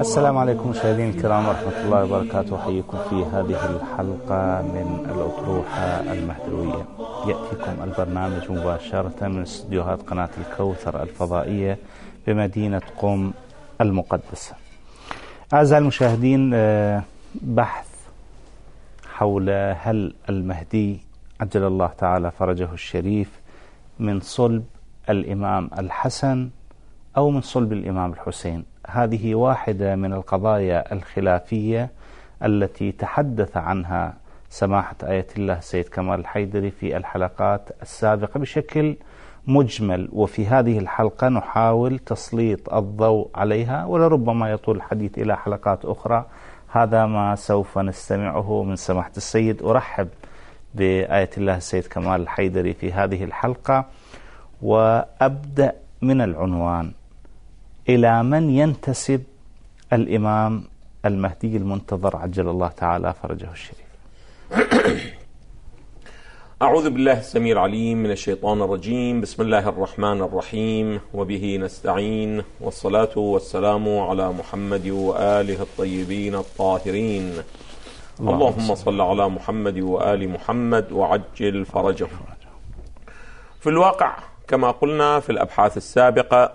السلام عليكم مشاهدينا الكرام ورحمة الله وبركاته. أحييكم في هذه الحلقة من الأطروحة المهدوية. يأتيكم البرنامج مباشرة من استديوهات قناة الكوثر الفضائية بمدينة قم المقدسة. أعزائي المشاهدين، بحث حول هل المهدي عجل الله تعالى فرجه الشريف من صلب الإمام الحسن أو من صلب الإمام الحسين. هذه واحدة من القضايا الخلافية التي تحدث عنها سماحة آية الله سيد كمال الحيدري في الحلقات السابقة بشكل مجمل، وفي هذه الحلقة نحاول تسليط الضوء عليها، ولربما يطول الحديث إلى حلقات أخرى. هذا ما سوف نستمعه من سماحة السيد. أرحب بآية الله سيد كمال الحيدري في هذه الحلقة، وأبدأ من العنوان: إلى من ينتسب الإمام المهدي المنتظر عجل الله تعالى فرجه الشريف؟ أعوذ بالله السميع العليم من الشيطان الرجيم. بسم الله الرحمن الرحيم، وبه نستعين، والصلاة والسلام على محمد وآله الطيبين الطاهرين. اللهم صل على محمد وآل محمد وعجل فرجه. في الواقع كما قلنا في الأبحاث السابقة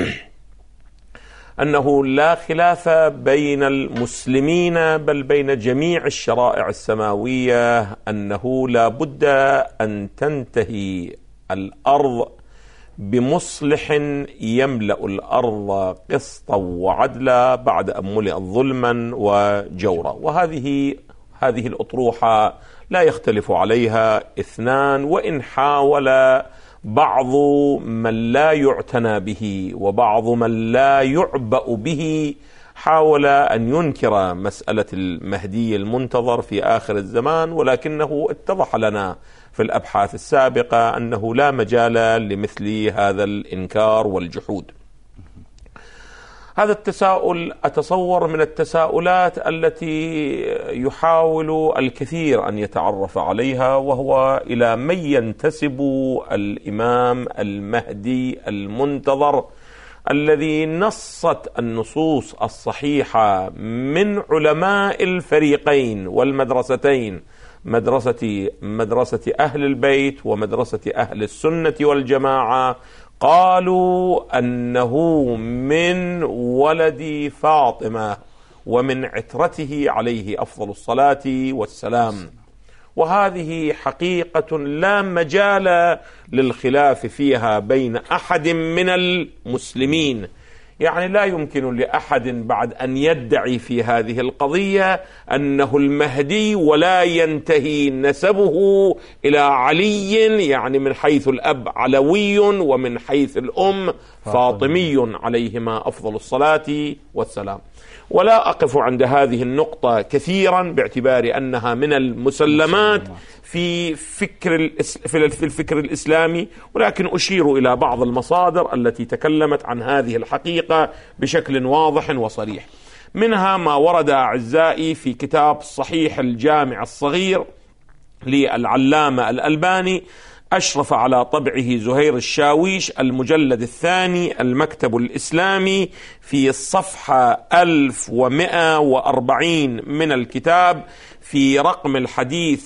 أنه لا خلاف بين المسلمين بل بين جميع الشرائع السماوية أنه لا بد أن تنتهي الأرض بمصلح يملأ الأرض قسطا وعدلا بعد أن ملئت ظلما وجورا. وهذه الأطروحة لا يختلف عليها اثنان، وإن حاول بعض من لا يعتنى به وبعض من لا يعبأ به حاول أن ينكر مسألة المهدي المنتظر في آخر الزمان، ولكنه اتضح لنا في الأبحاث السابقة أنه لا مجال لمثل هذا الإنكار والجحود. هذا التساؤل أتصور من التساؤلات التي يحاول الكثير أن يتعرف عليها، وهو إلى من ينتسب الإمام المهدي المنتظر الذي نصت النصوص الصحيحة من علماء الفريقين والمدرستين، مدرسة أهل البيت ومدرسة أهل السنة والجماعة، قالوا أنه من ولد فاطمة ومن عترته عليه أفضل الصلاة والسلام. وهذه حقيقة لا مجال للخلاف فيها بين أحد من المسلمين. يعني لا يمكن لأحد بعد أن يدعي في هذه القضية أنه المهدي ولا ينتهي نسبه إلى علي، يعني من حيث الأب علوي ومن حيث الأم فاطمي عليهما أفضل الصلاة والسلام. ولا أقف عند هذه النقطة كثيرا باعتبار أنها من المسلمات في الفكر الإسلامي، ولكن أشير إلى بعض المصادر التي تكلمت عن هذه الحقيقة بشكل واضح وصريح. منها ما ورد أعزائي في كتاب صحيح الجامع الصغير للعلامة الألباني، أشرف على طبعه زهير الشاويش، المجلد الثاني المكتب الإسلامي، في الصفحة 1140 من الكتاب، في رقم الحديث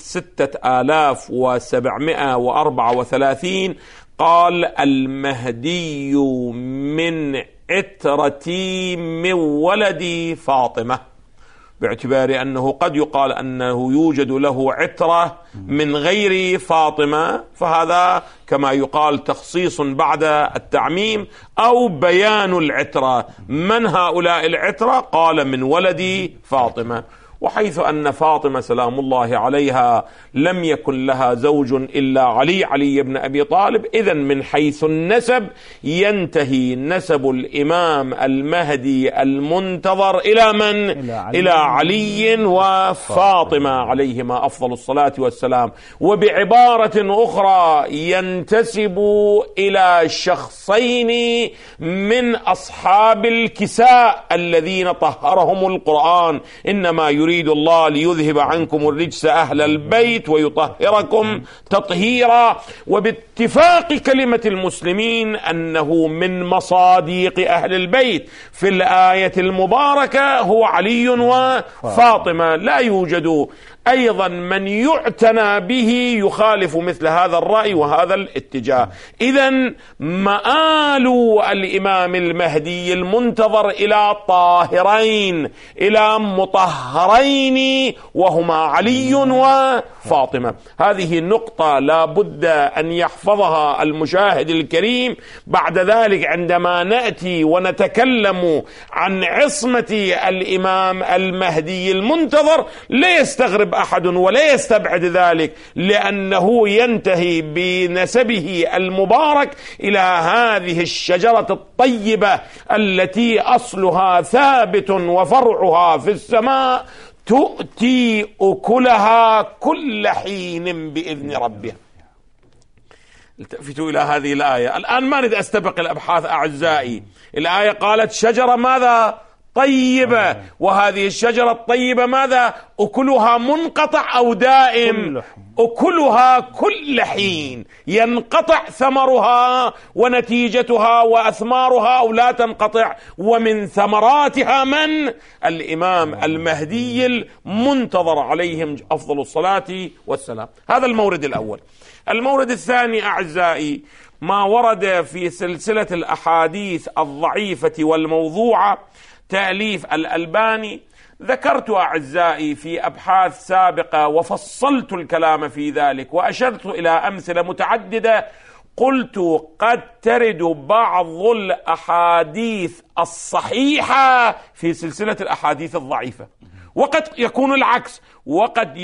6734، قال: المهدي من عترتي من ولد فاطمة، باعتبار أنه قد يقال أنه يوجد له عترة من غير فاطمة، فهذا كما يقال تخصيص بعد التعميم أو بيان العترة. من هؤلاء العترة؟ قال: من ولد فاطمة. وحيث أن فاطمة سلام الله عليها لم يكن لها زوج إلا علي بن أبي طالب، إذن من حيث النسب ينتهي نسب الإمام المهدي المنتظر إلى من؟ إلى علي وفاطمة عليهما أفضل الصلاة والسلام. وبعبارة أخرى ينتسب إلى شخصين من أصحاب الكساء الذين طهرهم القرآن، إنما يريد الله ليذهب عنكم الرجس أهل البيت ويطهركم تطهيرا. وباتفاق كلمة المسلمين أنه من مصاديق أهل البيت في الآية المباركة هو علي وفاطمة. لا يوجد أيضا من يعتنى به يخالف مثل هذا الرأي وهذا الاتجاه. إذن مآل الإمام المهدي المنتظر إلى طاهرين، إلى مطهرين، وهما علي وفاطمة. هذه النقطة لا بد أن يحفظها المشاهد الكريم. بعد ذلك عندما نأتي ونتكلم عن عصمة الإمام المهدي المنتظر لا يستغرب أحد ولا يستبعد ذلك، لأنه ينتهي بنسبه المبارك إلى هذه الشجرة الطيبة التي أصلها ثابت وفرعها في السماء، تؤتي أكلها كل حين بإذن ربها. التفتوا إلى هذه الآية. الآن ما نريد أستبق الأبحاث أعزائي. الآية قالت شجرة ماذا؟ طيبة. وهذه الشجرة الطيبة ماذا؟ أكلها منقطع أو دائم؟ أكلها كل حين، ينقطع ثمرها ونتيجتها وأثمارها أو لا تنقطع. ومن ثمراتها من؟ الإمام المهدي المنتظر عليهم أفضل الصلاة والسلام. هذا المورد الأول. المورد الثاني أعزائي ما ورد في سلسلة الأحاديث الضعيفة والموضوعة تأليف الألباني. ذكرت أعزائي في أبحاث سابقة وفصلت الكلام في ذلك وأشرت إلى أمثلة متعددة. قلت قد ترد بعض الأحاديث الصحيحة في سلسلة الأحاديث الضعيفة، وقد يكون العكس، وقد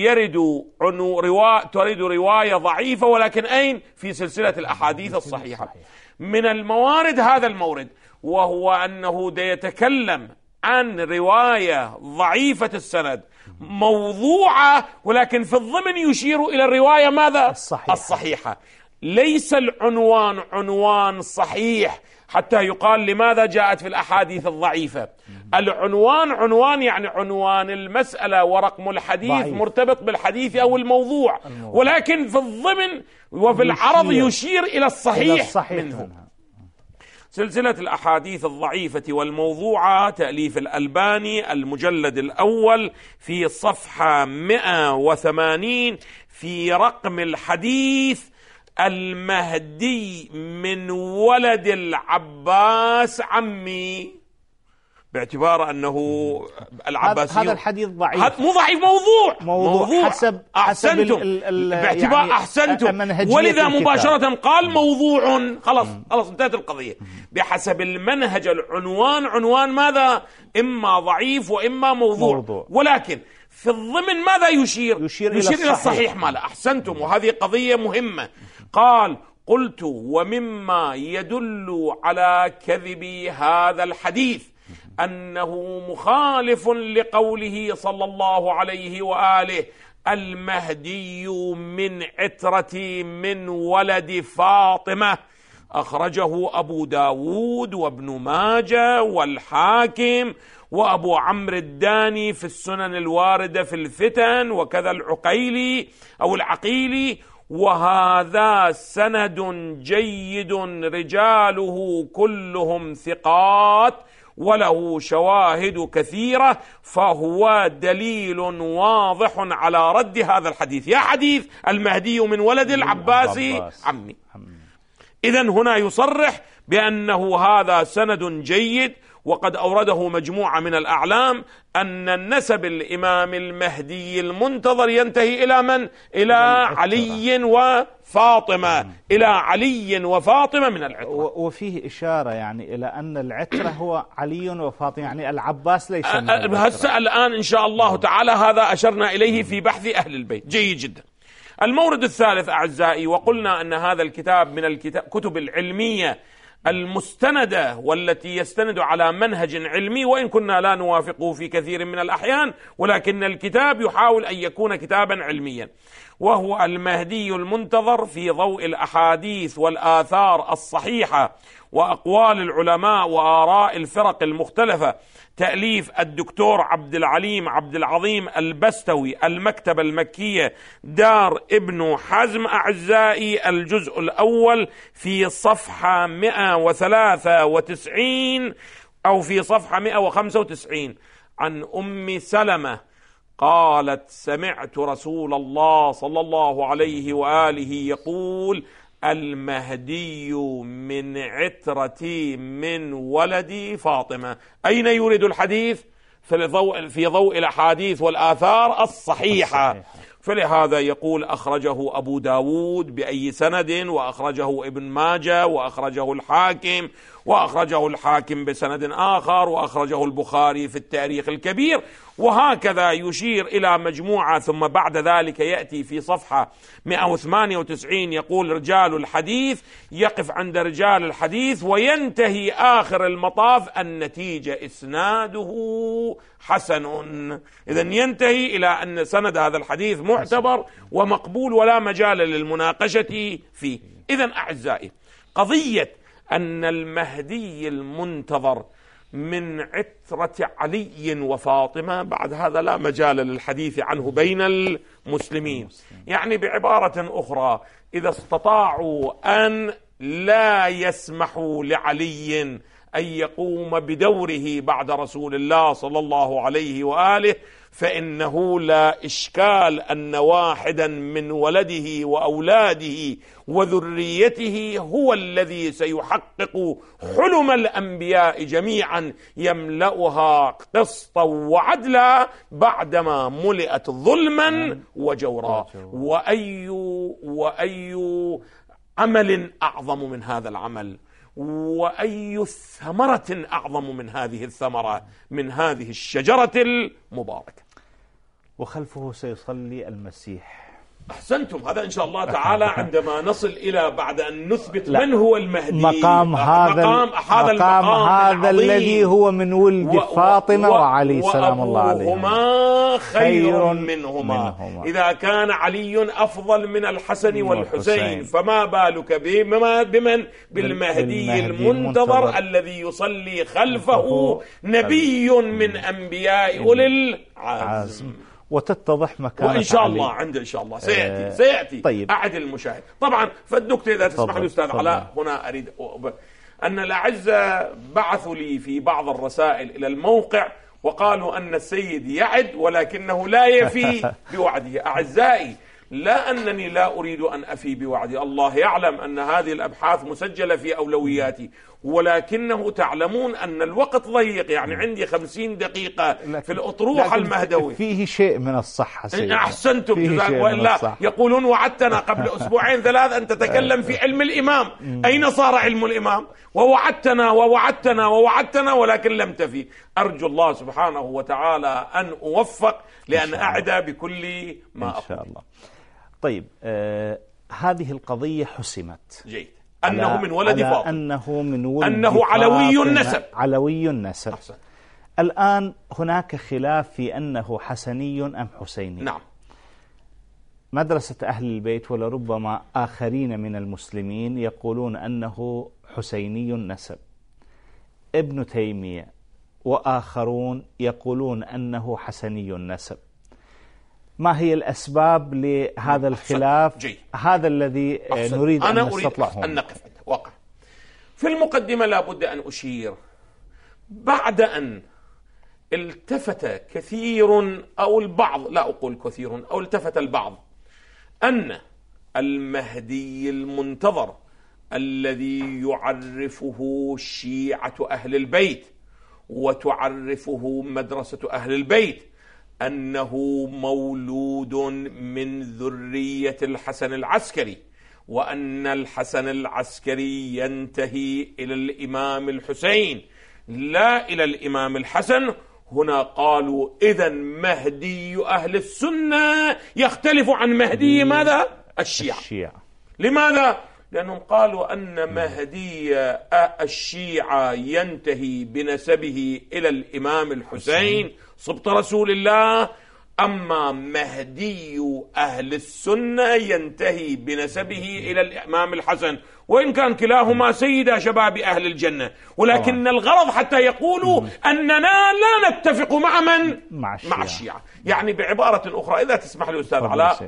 ترد رواية ضعيفة ولكن أين؟ في سلسلة الأحاديث الصحيحة. من الموارد هذا المورد، وهو أنه يتكلم عن رواية ضعيفة السند موضوعة، ولكن في الضمن يشير إلى الرواية ماذا؟ الصحيحة. ليس العنوان عنوان صحيح حتى يقال لماذا جاءت في الأحاديث الضعيفة. العنوان عنوان يعني عنوان المسألة ورقم الحديث ضعيف، مرتبط بالحديث أو الموضوع، ولكن في الضمن وفي العرض يشير إلى الصحيح منه. سلسلة الأحاديث الضعيفة والموضوعة تأليف الألباني، المجلد الأول في صفحة 180 في رقم الحديث: المهدي من ولد العباس عمي. باعتبار أنه العباسي هذا الحديث ضعيف، مو ضعيف، موضوع حسب باعتبار يعني أحسنتم، ولذا مباشرة قال موضوع. خلاص انتهت القضية. بحسب المنهج العنوان عنوان ماذا؟ إما ضعيف وإما موضوع. ولكن في الضمن ماذا يشير إلى الصحيح ماذا؟ أحسنتم، وهذه قضية مهمة. قال: قلت: ومما يدل على كذب هذا الحديث أنه مخالف لقوله صلى الله عليه وآله: المهدي من عترتي من ولد فاطمة. أخرجه أبو داود وابن ماجه والحاكم وأبو عمرو الداني في السنن الواردة في الفتن، وكذا العقيلي أو العقيلي. وهذا سند جيد رجاله كلهم ثقات وله شواهد كثيرة، فهو دليل واضح على رد هذا الحديث. يا حديث المهدي من ولد العباس عمي. إذن هنا يصرح بأنه هذا سند جيد، وقد أورده مجموعة من الأعلام أن النسب الإمام المهدي المنتظر ينتهي إلى من؟ إلى علي وفاطمة، إلى علي وفاطمة من العترة. وفيه إشارة يعني إلى أن العترة هو علي وفاطمة، يعني العباس ليس هسه الآن إن شاء الله تعالى هذا أشرنا إليه في بحث أهل البيت. جيد جدا. المورد الثالث أعزائي، وقلنا أن هذا الكتاب من الكتب العلمية المستندة والتي يستند على منهج علمي، وإن كنا لا نوافقه في كثير من الأحيان، ولكن الكتاب يحاول أن يكون كتابا علميا. وهو المهدي المنتظر في ضوء الأحاديث والآثار الصحيحة وأقوال العلماء وآراء الفرق المختلفة. تأليف الدكتور عبد العليم عبد العظيم البستوي، المكتبة المكية، دار ابن حزم. أعزائي، الجزء الأول في صفحة 193 أو في صفحة 195 عن أم سلمة قالت: سمعت رسول الله صلى الله عليه وآله يقول: المهدي من عترتي من ولدي فاطمة. أين يريد الحديث؟ في ضوء الأحاديث والآثار الصحيحة. فلهذا يقول: أخرجه أبو داود بأي سند، وأخرجه ابن ماجه، وأخرجه الحاكم، وأخرجه الحاكم بسند آخر، وأخرجه البخاري في التاريخ الكبير، وهكذا يشير إلى مجموعة. ثم بعد ذلك يأتي في صفحة 198 يقول: رجال الحديث، يقف عند رجال الحديث وينتهي آخر المطاف النتيجة إسناده حسن. إذن ينتهي إلى أن سند هذا الحديث معتبر ومقبول ولا مجال للمناقشة فيه. إذن أعزائي، قضية أن المهدي المنتظر من عترة علي وفاطمة، بعد هذا لا مجال للحديث عنه بين المسلمين. يعني بعبارة أخرى، إذا استطاعوا أن لا يسمحوا لعلي أن يقوم بدوره بعد رسول الله صلى الله عليه وآله، فإنه لا إشكال أن واحدا من ولده وأولاده وذريته هو الذي سيحقق حلم الأنبياء جميعا، يملأها قسطا وعدلا بعدما ملئت ظلما وجورا. وأي عمل أعظم من هذا العمل، وأي ثمرة أعظم من هذه الثمرة، من هذه الشجرة المباركة. وخلفه سيصلي المسيح. أحسنتم، هذا إن شاء الله تعالى عندما نصل إلى بعد أن نثبت من هو المهدي، مقام هذا الذي هو من ولد فاطمة وعلي سلام الله عليهما خير منهما. إذا كان علي أفضل من الحسن والحسين، فما بالك بمن؟ بالمهدي المنتظر الذي يصلي خلفه نبي من أنبياء أولي العزم. وتتضح مكانة وإن شاء الله عنده إن شاء الله سيأتي. طيب. أعد المشاهد طبعا. فالدكتور إذا تسمح لي أستاذ علاء، هنا أريد أن الأعزة بعثوا لي في بعض الرسائل إلى الموقع وقالوا أن السيد يعد ولكنه لا يفي بوعده. أعزائي، لا أنني لا أريد أن أفي بوعدي، الله يعلم أن هذه الأبحاث مسجلة في أولوياتي، ولكنه تعلمون أن الوقت ضيق. يعني عندي 50 دقيقة في الأطروحة المهدوي. فيه شيء من الصحة سيدنا. أحسنتم، وإلا يقولون وعدتنا قبل أسبوعين 3 أن تتكلم في علم الإمام. أين صار علم الإمام؟ ووعدتنا ووعدتنا ووعدتنا ولكن لم تفي. أرجو الله سبحانه وتعالى أن أوفق لأن أعد بكل ما أقول. إن شاء الله. طيب، هذه القضية حسمت. جيد. أنه من ولد فاطمة، أنه علوي النسب. أحسن. الآن هناك خلاف في أنه حسني أم حسيني. نعم. مدرسة أهل البيت ولربما آخرين من المسلمين يقولون أنه حسيني النسب. ابن تيمية وآخرون يقولون أنه حسني النسب. ما هي الأسباب لهذا الخلاف؟ هذا الذي نريد أن نستطلعه. أن نقف وقع. في المقدمة لا بد أن أشير، بعد أن التفت كثير أو البعض، لا أقول كثير، أو التفت البعض أن المهدي المنتظر الذي يعرفه شيعة أهل البيت وتعرفه مدرسة أهل البيت أنه مولود من ذرية الحسن العسكري، وأن الحسن العسكري ينتهي إلى الإمام الحسين لا إلى الإمام الحسن. هنا قالوا إذن مهدي أهل السنة يختلف عن مهدي ماذا؟ الشيعة. لماذا؟ لأنهم قالوا أن مهدي الشيعة ينتهي بنسبه إلى الإمام الحسين صبط رسول الله، أما مهدي أهل السنة ينتهي بنسبه إلى الإمام الحسن، وإن كان كلاهما سيدا شباب أهل الجنة، ولكن الغرض حتى يقولوا أننا لا نتفق مع من؟ مع الشيعة. يعني بعبارة أخرى، إذا تسمح لي أستاذ علاء،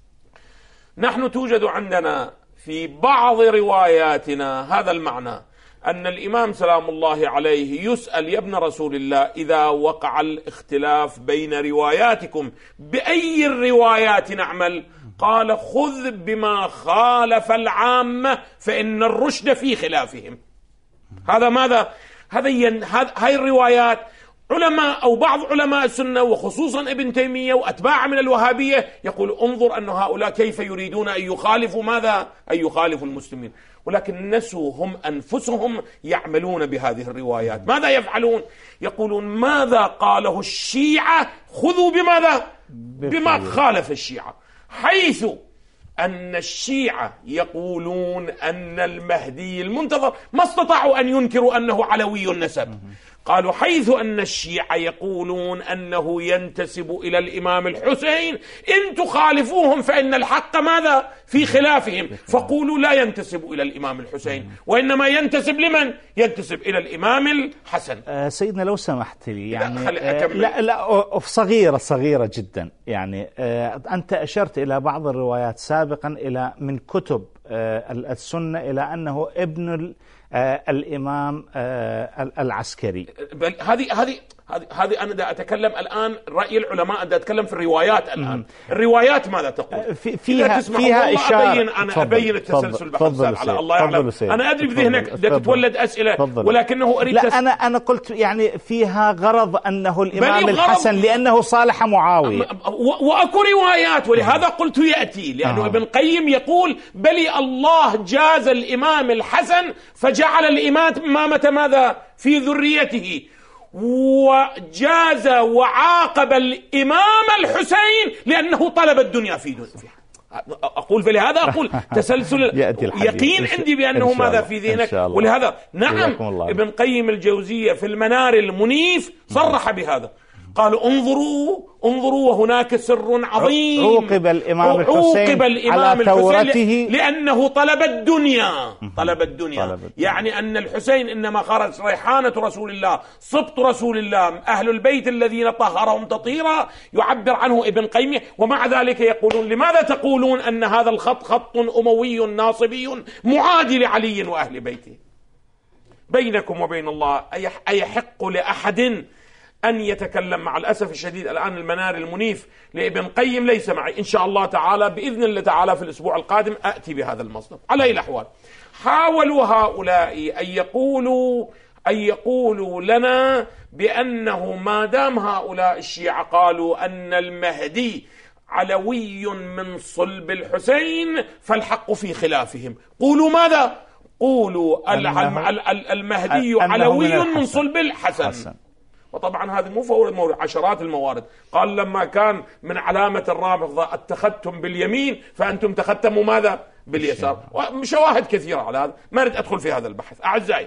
نحن توجد عندنا في بعض رواياتنا هذا المعنى، أن الإمام سلام الله عليه يسأل: يا ابن رسول الله، إذا وقع الاختلاف بين رواياتكم بأي الروايات نعمل؟ قال: خذ بما خالف العامة فإن الرشد في خلافهم. هذا ماذا؟ هاي الروايات علماء أو بعض علماء السنة وخصوصا ابن تيمية وأتباع من الوهابية يقول: انظر أن هؤلاء كيف يريدون أن يخالفوا ماذا؟ أن يخالفوا المسلمين، ولكن نسوا هم أنفسهم يعملون بهذه الروايات. ماذا يفعلون؟ يقولون: ماذا قاله الشيعة خذوا بماذا؟ بما خالف الشيعة، حيث أن الشيعة يقولون أن المهدي المنتظر ما استطاعوا أن ينكروا أنه علوي النسب. قالوا: حيث أن الشيعة يقولون أنه ينتسب إلى الإمام الحسين، إن تخالفوهم فإن الحق ماذا؟ في خلافهم، فقولوا لا ينتسب إلى الإمام الحسين، وإنما ينتسب لمن؟ ينتسب إلى الإمام الحسن. سيدنا لو سمحت لي، يعني لا صغيرة جدا، يعني أنت أشرت إلى بعض الروايات سابقا إلى من كتب السنة إلى أنه ابن الإمام العسكري. هذه أنا دا أتكلم الآن رأي العلماء، دا أتكلم في الروايات الآن. الروايات ماذا تقول؟ فيها إشارة. أبين التسلسل بحث على الله يعلم. أنا أدري بذهنك دا تتولد أسئلة، ولكنه أريد لا أنا قلت يعني فيها غرض أنه الإمام الحسن لأنه صالح معاوية، وأكو روايات، ولهذا قلت يأتي، لأنه ابن قيم يقول: بلي الله جاز الإمام الحسن فجعل الإمامة ماذا؟ في ذريته، وجاز وعاقب الإمام الحسين لأنه طلب الدنيا في دنيا. أقول فلهذا أقول تسلسل يقين عندي بأنه ماذا في ذهنك. ولهذا نعم ابن قيم الجوزية في المنار المنيف صرح بهذا، قالوا: انظروا وهناك سر عظيم، عوقب الإمام الحسين على ثورته لأنه طلب الدنيا. يعني أن الحسين إنما خرج ريحانة رسول الله، سبط رسول الله، أهل البيت الذين طهرهم تطهيرا، يعبر عنه ابن قيم. ومع ذلك يقولون: لماذا تقولون أن هذا الخط خط أموي ناصبي معادي لعلي وأهل بيته؟ بينكم وبين الله أيحق لأحد أن يتكلم؟ مع الأسف الشديد الآن المنار المنيف لابن قيم ليس معي، إن شاء الله تعالى بإذن الله تعالى في الأسبوع القادم أتي بهذا المصدر. على أي الأحوال، حاولوا هؤلاء أن يقولوا لنا بأنه ما دام هؤلاء الشيعة قالوا أن المهدي علوي من صلب الحسين فالحق في خلافهم، قولوا ماذا؟ قولوا المهدي علوي من صلب الحسن. وطبعا هذه مو مورد، عشرات الموارد. قال: لما كان من علامة الرافضة اتخذتم باليمين فأنتم تختموا ماذا؟ باليسار. وشواهد كثيرة على هذا، ما أريد أدخل في هذا البحث. أعزائي،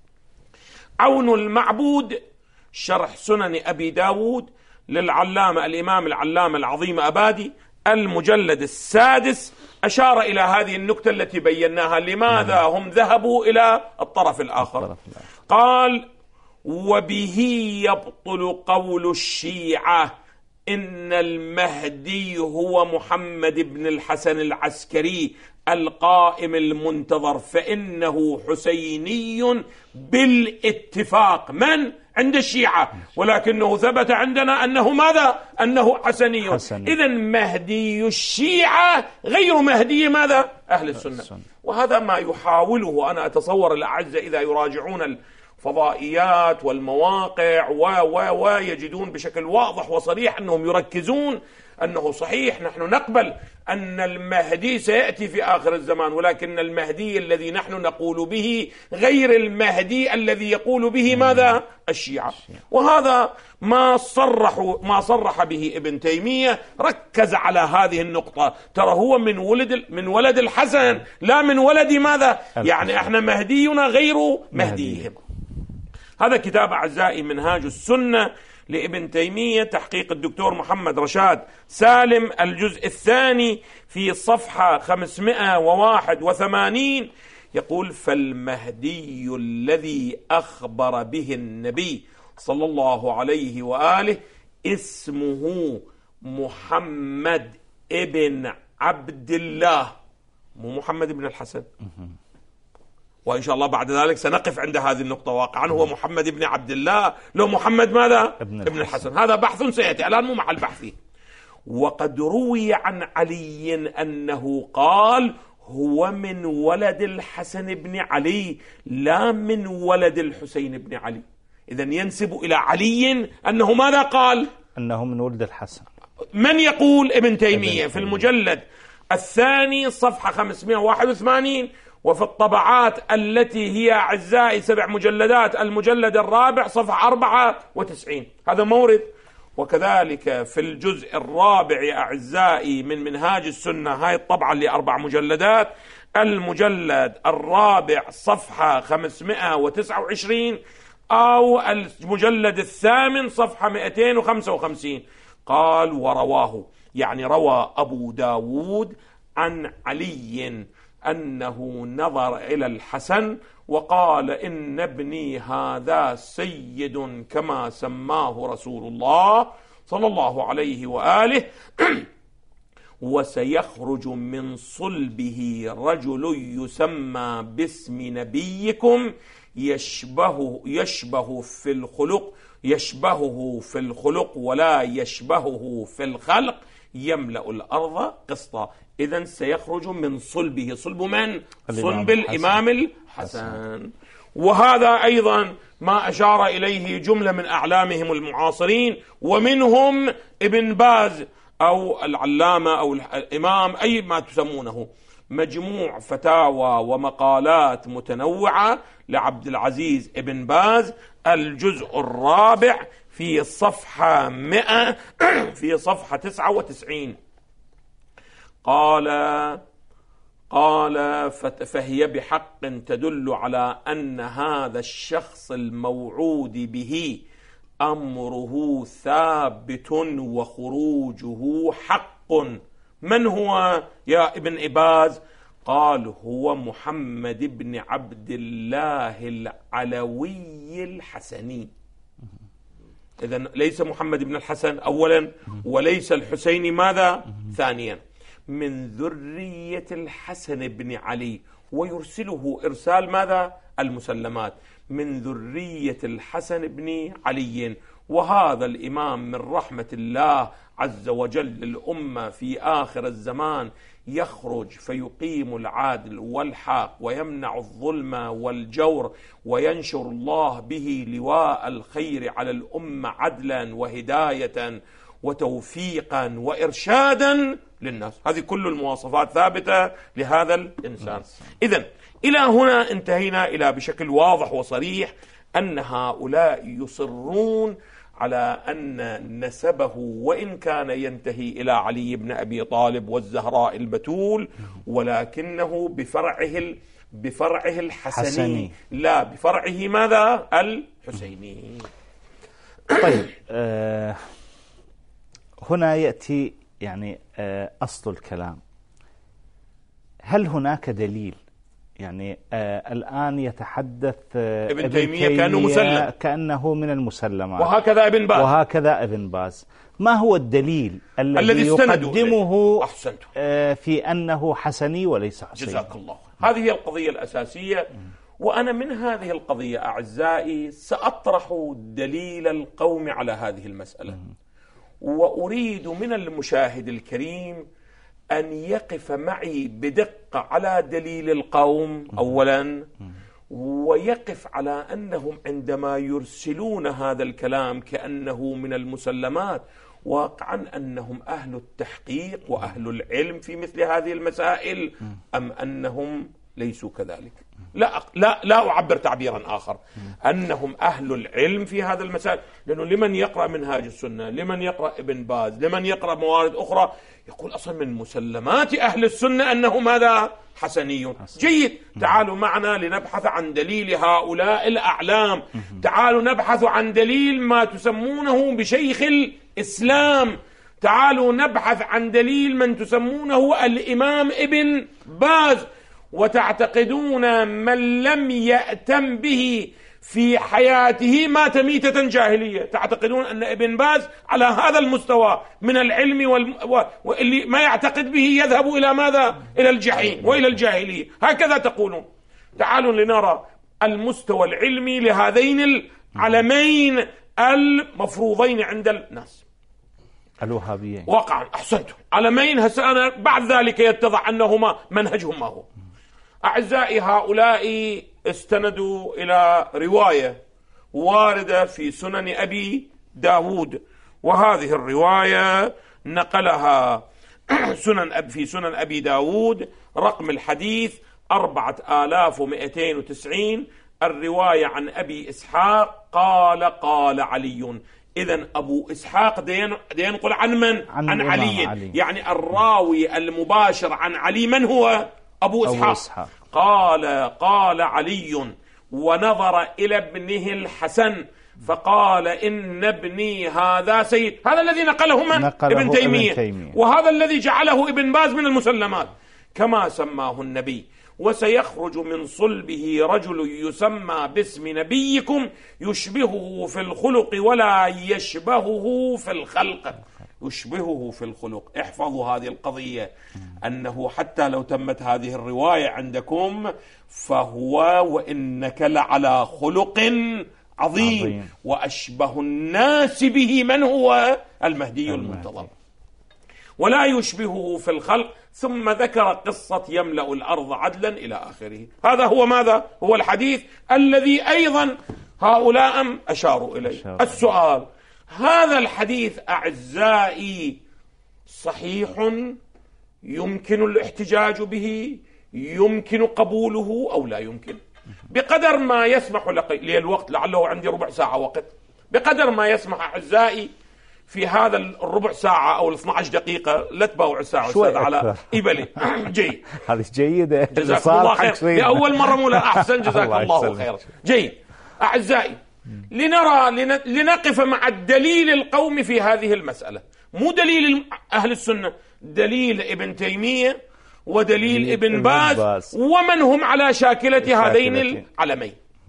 عون المعبود شرح سنن أبي داود للعلامة الإمام العلامة العظيم أبادي، المجلد السادس، أشار إلى هذه النكتة التي بيناها، لماذا هم ذهبوا إلى الطرف الآخر. قال: وبه يبطل قول الشيعة إن المهدي هو محمد بن الحسن العسكري القائم المنتظر، فإنه حسيني بالاتفاق من؟ عند الشيعة، ولكنه ثبت عندنا أنه ماذا؟ أنه حسني. إذن مهدي الشيعة غير مهدي ماذا؟ أهل السنة. وهذا ما يحاوله، أنا أتصور الأعزاء إذا يراجعون الفضائيات والمواقع ويجدون بشكل واضح وصريح أنهم يركزون أنه صحيح نحن نقبل أن المهدي سيأتي في آخر الزمان، ولكن المهدي الذي نحن نقول به غير المهدي الذي يقول به ماذا؟ الشيعة. وهذا ما صرح به ابن تيمية، ركز على هذه النقطة. ترى هو من ولد الحسن لا من ولد ماذا؟ يعني احنا مهدينا غير مهديهم. هذا كتاب أعزائي منهاج السنة لابن تيمية، تحقيق الدكتور محمد رشاد سالم، الجزء الثاني في صفحة 581، يقول: فالمهدي الذي أخبر به النبي صلى الله عليه وآله اسمه محمد ابن عبد الله، مو محمد بن الحسن. وإن شاء الله بعد ذلك سنقف عند هذه النقطة واقعا. هو محمد بن عبد الله لو محمد ماذا؟ ابن الحسن. هذا بحث سيأتي الآن، مو محل بحثه. وقد روي عن علي أنه قال: هو من ولد الحسن بن علي لا من ولد الحسين بن علي. إذن ينسب إلى علي أنه ماذا قال؟ أنه من ولد الحسن. من يقول؟ ابن تيمية في المجلد الثاني صفحة 581، وفي الطبعات التي هي أعزائي 7 مجلدات المجلد الرابع صفحة 94. هذا مورد. وكذلك في الجزء الرابع أعزائي من منهاج السنة، هاي الطبعة اللي 4 مجلدات، المجلد الرابع صفحة 529، أو المجلد الثامن صفحة 255، قال: ورواه، يعني روى أبو داود عن علي أنه نظر إلى الحسن وقال: إن ابني هذا سيد كما سماه رسول الله صلى الله عليه وآله، وسيخرج من صلبه رجل يسمى باسم نبيكم يشبهه في الخلق ولا يشبهه في الخلق، يملأ الأرض قسطا. إذن سيخرج من صلبه. صلب من؟ صلب الإمام الحسن. وهذا أيضا ما أشار إليه جملة من أعلامهم المعاصرين، ومنهم ابن باز أو العلامة أو الإمام، أي ما تسمونه، مجموع فتاوى ومقالات متنوعة لعبد العزيز ابن باز، الجزء الرابع في صفحة 100 في صفحة 99، قال: فهي بحق تدل على أن هذا الشخص الموعود به أمره ثابت وخروجه حق. من هو يا ابن إباز؟ قال: هو محمد بن عبد الله العلوي الحسني. إذن ليس محمد بن الحسن أولا، وليس الحسين ماذا؟ ثانيا، من ذرية الحسن بن علي، ويرسله إرسال ماذا؟ المسلمات، من ذرية الحسن بن علي. وهذا الإمام من رحمة الله عز وجل للأمة في آخر الزمان يخرج فيقيم العدل والحق ويمنع الظلم والجور، وينشر الله به لواء الخير على الأمة عدلا وهداية وتوفيقا وإرشادا للناس. هذه كل المواصفات ثابتة لهذا الإنسان. إذن إلى هنا انتهينا إلى بشكل واضح وصريح أن هؤلاء يصرون على أن نسبه وإن كان ينتهي إلى علي بن أبي طالب والزهراء البتول، ولكنه بفرعه الحسني لا بفرعه ماذا؟ الحسيني. طيب، هنا يأتي يعني أصل الكلام. هل هناك دليل؟ يعني الآن يتحدث ابن تيمية كأنه مسلم، كأنه من المسلمات، وهكذا ابن باز. ما هو الدليل الذي يقدمه في أنه حسني وليس حسيني؟ جزاك الله. هذه هي القضية الأساسية. وأنا من هذه القضية أعزائي سأطرح دليل القوم على هذه المسألة، وأريد من المشاهد الكريم أن يقف معي بدقة على دليل القوم أولا، ويقف على أنهم عندما يرسلون هذا الكلام كأنه من المسلمات، واقعا أنهم أهل التحقيق وأهل العلم في مثل هذه المسائل، أم أنهم ليسوا كذلك. لا أعبر تعبيرا آخر، أنهم أهل العلم في هذا المسائل. لأنه لمن يقرأ منهاج السنة، لمن يقرأ ابن باز، لمن يقرأ موارد أخرى، يقول أصلا من مسلمات أهل السنة أنه ماذا؟ حسني. جيد، تعالوا معنا لنبحث عن دليل هؤلاء الأعلام. تعالوا نبحث عن دليل ما تسمونه بشيخ الإسلام. تعالوا نبحث عن دليل من تسمونه الإمام ابن باز، وتعتقدون من لم يأتم به في حياته مات ميتة جاهلية. تعتقدون أن ابن باز على هذا المستوى من العلم واللي ما يعتقد به يذهب إلى ماذا؟ إلى الجحيم وإلى الجاهلية. هكذا تقولون. تعالوا لنرى المستوى العلمي لهذين العلمين المفروضين عند الناس الوهابيين. واقعا أحسنتم، علمين. هسه أنا بعد ذلك يتضح أنهما منهجهم ما هو. أعزائي، هؤلاء استندوا إلى رواية واردة في سنن أبي داود، وهذه الرواية نقلها في سنن أبي داود رقم الحديث 4290. الرواية عن أبي إسحاق قال علي. إذن أبو إسحاق ينقل عن من؟ عن علي. يعني الراوي المباشر عن علي من هو؟ أبو إسحاق. قال علي ونظر إلى ابنه الحسن فقال إن ابني هذا سيد. هذا الذي نقله من؟ ابن تيمية. وهذا الذي جعله ابن باز من المسلمات كما سماه النبي. وسيخرج من صلبه رجل يسمى باسم نبيكم يشبهه في الخلق ولا يشبهه في الخلق. يشبهه في الخلق. احفظوا هذه القضية، أنه حتى لو تمت هذه الرواية عندكم فهو وإنك لعلى خلق عظيم. وأشبه الناس به من هو؟ المهدي المنتظر. ولا يشبهه في الخلق. ثم ذكر قصة يملأ الأرض عدلا إلى آخره. هذا هو ماذا؟ هو الحديث الذي أيضا هؤلاء أشاروا إليه. السؤال: هذا الحديث أعزائي صحيح يمكن الاحتجاج به، يمكن قبوله أو لا يمكن؟ بقدر ما يسمح لي الوقت، لعله عندي ربع ساعة وقت، بقدر ما يسمح أعزائي في هذا الربع ساعة أو 12 دقيقة، لا تباوع الساعة أستاذ على إبلي. جيد، هذه جيدة، جزاك الله خير. لأول مرة مولا أحسن، جزاك الله خير. جيد أعزائي، لنقف مع الدليل القومي في هذه المسألة، مو دليل أهل السنة، دليل ابن تيمية ودليل ابن باز ومن هم على شاكلة هذين العلمين.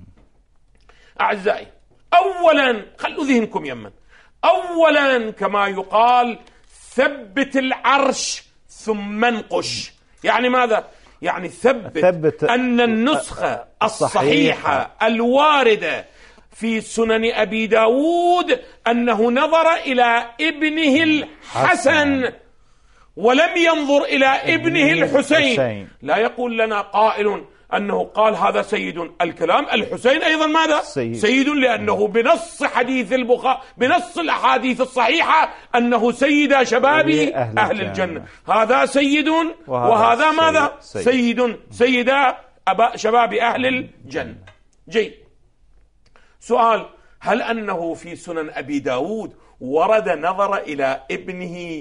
أعزائي، أولا خلوا ذهنكم يمن، أولا كما يقال ثبت العرش ثم انقش. يعني ماذا؟ يعني ثبت أن النسخة الصحيحة الواردة في سنن أبي داود أنه نظر إلى ابنه الحسن ولم ينظر إلى ابنه الحسين. لا يقول لنا قائل أنه قال هذا سيد. الكلام الحسين أيضا ماذا؟ سيد، لأنه بنص حديث البخاري، بنص الأحاديث الصحيحة أنه سيد شباب أهل الجنة. هذا سيد وهذا ماذا؟ سيدا شباب أهل الجنة. جيد. سؤال: هل أنه في سنن أبي داود ورد نظر إلى ابنه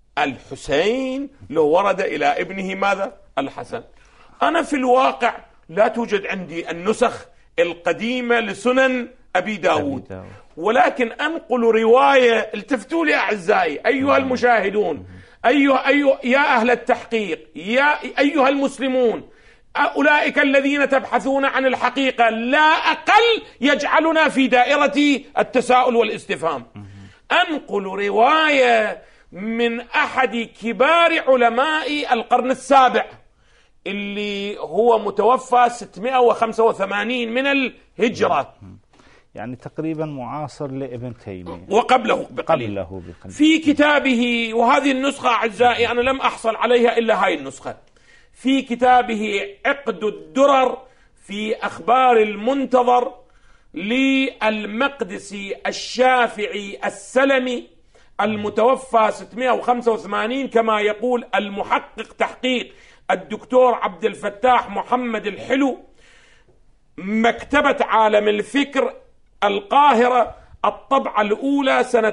الحسين لو ورد إلى ابنه ماذا؟ الحسن؟ أنا في الواقع لا توجد عندي النسخ القديمة لسنن أبي داود، ولكن أنقل رواية. التفتوا لي أعزائي أيها المشاهدون، يا أهل التحقيق، يا أيها المسلمون، أولئك الذين تبحثون عن الحقيقة، لا أقل يجعلنا في دائرة التساؤل والاستفهام. أنقل رواية من أحد كبار علماء القرن السابع اللي هو متوفى 685 من الهجرة، يعني تقريبا معاصر لابن تيمية وقبله بقليل. في كتابه، وهذه النسخة أعزائي أنا لم أحصل عليها إلا هاي النسخة، في كتابه عقد الدرر في أخبار المنتظر للمقدسي الشافعي السلمي المتوفى 685 كما يقول المحقق تحقيق الدكتور عبد الفتاح محمد الحلو، مكتبة عالم الفكر القاهرة، الطبعة الأولى سنة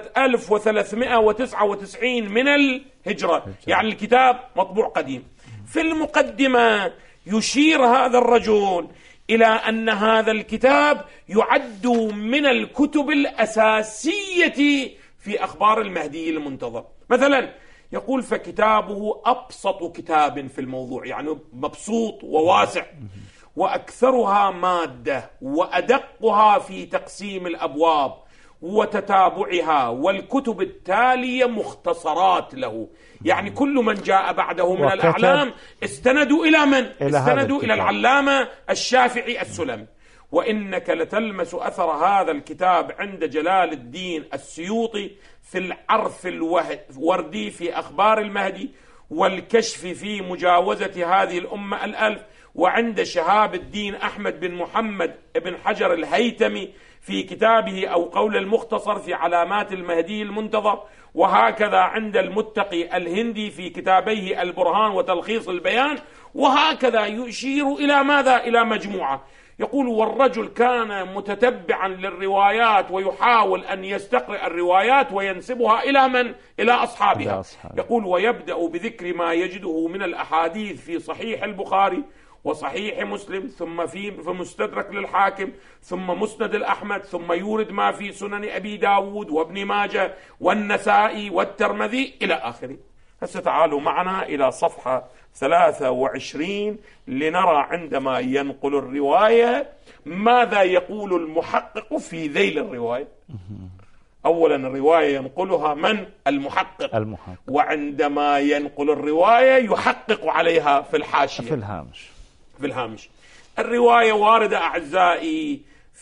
1399 من الهجرة، يعني الكتاب مطبوع قديم. في المقدمة يشير هذا الرجل إلى أن هذا الكتاب يعد من الكتب الأساسية في أخبار المهدي المنتظر. مثلا يقول: فكتابه أبسط كتاب في الموضوع، يعني مبسوط وواسع، وأكثرها مادة، وأدقها في تقسيم الأبواب وتتابعها، والكتب التالية مختصرات له. يعني كل من جاء بعده من الأعلام استندوا إلى من؟ استندوا إلى العلامة الشافعي السلمي. وإنك لتلمس أثر هذا الكتاب عند جلال الدين السيوطي في العرف الوردي في أخبار المهدي، والكشف في مجاوزة هذه الأمة 1000، وعند شهاب الدين أحمد بن محمد بن حجر الهيتمي في كتابه أو قول المختصر في علامات المهدي المنتظر، وهكذا عند المتقي الهندي في كتابيه البرهان وتلخيص البيان. وهكذا يشير إلى ماذا؟ إلى مجموعة. يقول: والرجل كان متتبعا للروايات ويحاول أن يستقرئ الروايات وينسبها إلى من؟ إلى أصحابها. يقول: ويبدأ بذكر ما يجده من الأحاديث في صحيح البخاري وصحيح مسلم، ثم في مستدرك للحاكم، ثم مسند الأحمد، ثم يورد ما في سنن أبي داود وابن ماجه والنسائي والترمذي إلى آخره. هسه تعالوا معنا إلى صفحة 23 لنرى عندما ينقل الرواية ماذا يقول المحقق في ذيل الرواية. أولا الرواية ينقلها من؟ المحقق. وعندما ينقل الرواية يحقق عليها في الحاشية، في الهامش. الرواية واردة أعزائي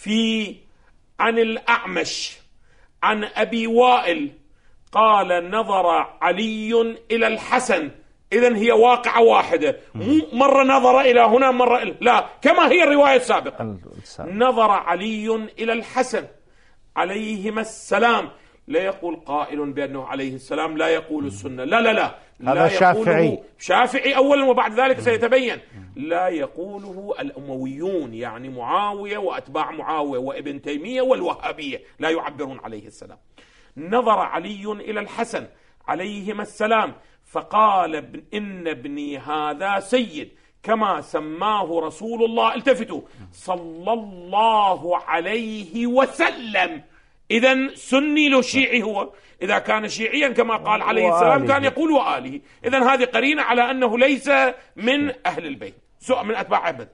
عن الأعمش عن أبي وائل قال: نظر علي إلى الحسن. إذن هي واقعة واحدة، مرة نظر إلى هنا مرة لا، كما هي الرواية السابقة. نظر علي إلى الحسن عليهما السلام. لا يقول قائل بأنه عليه السلام، لا يقول السنة، لا لا لا، هذا شافعي أولا وبعد ذلك سيتبين. لا يقوله الأمويون، يعني معاوية وأتباع معاوية وابن تيمية والوهابية، لا يعبرون عليه السلام. نظر علي إلى الحسن عليهما السلام فقال: إن ابني هذا سيد كما سماه رسول الله، التفتوا، صلى الله عليه وسلم. إذن سني لو شيعي هو، إذا كان شيعيا كما قال عليه السلام كان يقول وآله. إذن هذه قرينة على أنه ليس من أهل البيت، سواء من أتباع عبد.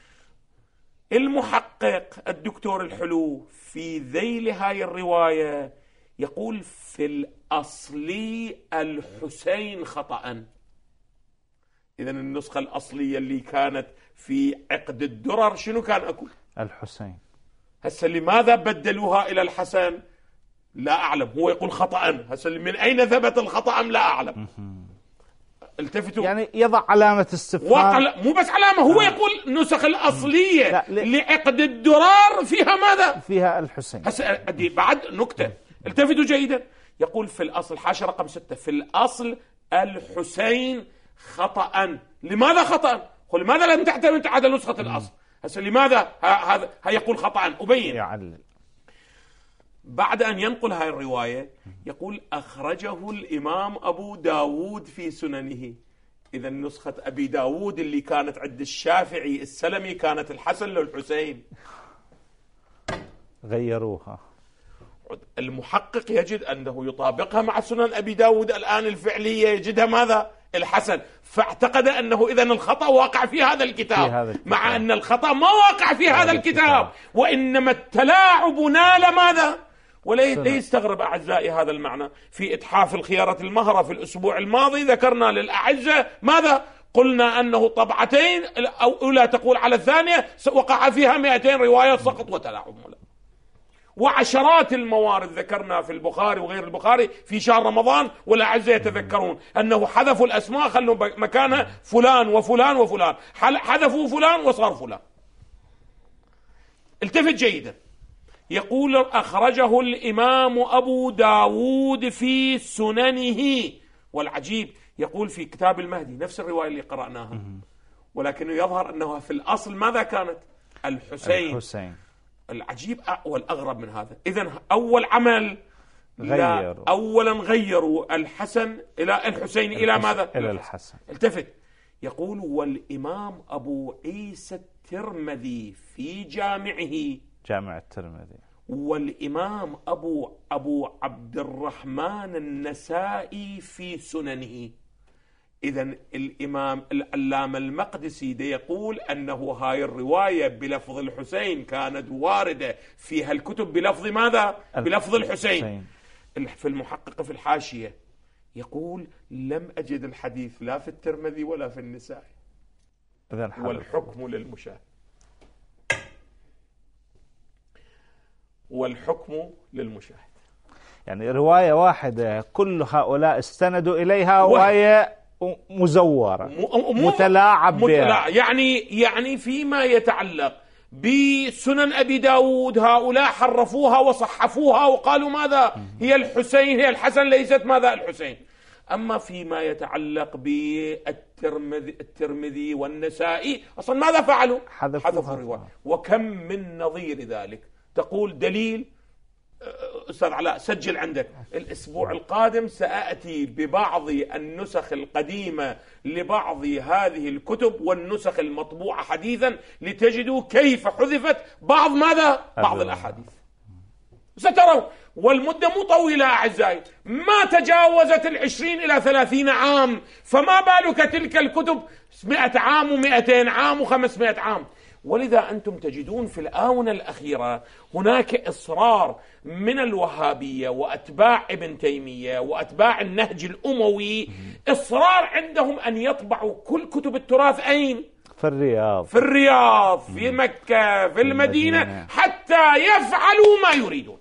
المحقق الدكتور الحلو في ذيل هاي الرواية يقول: في الأصل الحسين خطأ. إذن النسخة الأصلية اللي كانت في عقد الدرر شنو كان أقول؟ الحسين. هسه لماذا بدلوها إلى الحسن؟ لا أعلم. هو يقول خطأ، هسه من أين ثبت الخطأ لا أعلم. التفتوا، يعني يضع علامة استفهام، مو بس علامة، هو يقول النسخ الأصلية لعقد الدرار فيها ماذا؟ فيها الحسين. هسه بعد نكتة، التفتوا جيدا. يقول في الأصل، حاشية رقم 6، في الأصل الحسين خطأ. لماذا خطأ؟ لماذا لم تعتمد على نسخة الأصل؟ هسه لماذا هذا يقول خطأ؟ أبين. يعلل. بعد أن ينقل هاي الرواية يقول: أخرجه الإمام أبو داود في سننه. إذا نسخة أبي داود اللي كانت عند الشافعي السلمي كانت الحسن للحسين، غيروها. المحقق يجد أنه يطابقها مع سنن أبي داود الآن الفعلية، يجدها ماذا؟ الحسن. فاعتقد أنه إذن الخطأ واقع في هذا الكتاب، مع أن الخطأ ما واقع في هذا الكتاب، وإنما التلاعب نال ماذا؟ ولا يستغرب أعزائي هذا المعنى. في إتحاف الخيارة المهرة في الأسبوع الماضي ذكرنا للأعزة ماذا؟ قلنا أنه طبعتين أو لا تقول على الثانية وقع فيها 200 رواية سقط وتلاعب، وعشرات الموارد ذكرنا في البخاري وغير البخاري في شهر رمضان، والأعزة يتذكرون أنه حذفوا الأسماء، خلوا مكانها فلان وفلان وفلان، حذفوا فلان وصار فلان. التفت جيدا. يقول: أخرجه الإمام أبو داود في سننه. والعجيب يقول في كتاب المهدي نفس الرواية اللي قرأناها، ولكنه يظهر أنها في الأصل ماذا كانت؟ الحسين. العجيب والأغرب من هذا، إذن أول عمل أولا غيروا الحسن إلى الحسين إلى ماذا؟ إلى الحسن. التفت، يقول والإمام أبو عيسى الترمذي في جامعه، جامع الترمذي، والإمام أبو عبد الرحمن النسائي في سننه. إذن الإمام العلامة المقدسي ده يقول أنه هاي الرواية بلفظ الحسين كانت واردة فيها الكتب بلفظ ماذا؟ بلفظ الحسين. في المحقق في الحاشية يقول لم أجد الحديث لا في الترمذي ولا في النسائي، والحكم للمشاهد. والحكم للمشاهد، يعني رواية واحدة كل هؤلاء استندوا إليها وهي مزورة متلاعب بها. يعني فيما يتعلق بسنن أبي داود هؤلاء حرفوها وصحفوها وقالوا ماذا؟ هي الحسين، هي الحسن، ليست ماذا؟ الحسين. أما فيما يتعلق بالترمذي والنسائي أصلا ماذا فعلوا؟ حذفوا الرواية. وكم من نظير ذلك. تقول دليل، أستاذ علاء سجل عندك، الأسبوع القادم سأأتي ببعض النسخ القديمة لبعض هذه الكتب والنسخ المطبوعة حديثا لتجدوا كيف حذفت بعض ماذا؟ بعض الأحاديث. ستروا، والمدة مو طويلة أعزائي، ما تجاوزت 20 إلى 30 عام، فما بالك تلك الكتب 100 عام و200 عام و500 عام. ولذا أنتم تجدون في الآونة الأخيرة هناك إصرار من الوهابية وأتباع ابن تيمية وأتباع النهج الأموي، إصرار عندهم أن يطبعوا كل كتب التراث أين؟ في الرياض، في مكة، في المدينة، حتى يفعلوا ما يريدون.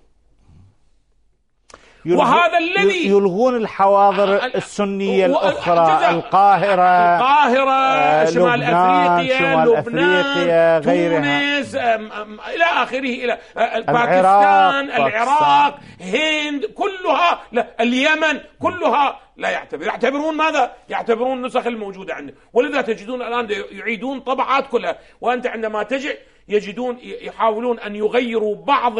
وهذا الذي يلغون الحواضر السنية الأخرى، القاهرة، شمال أفريقيا، لبنان، تونس، إلى آخره، إلى باكستان، العراق، هند، كلها، اليمن، كلها لا يعتبرون ماذا؟ يعتبرون النسخ الموجودة عندهم. ولذا تجدون الآن يعيدون طبعات كلها، وأنت عندما تجي يجدون يحاولون أن يغيروا بعض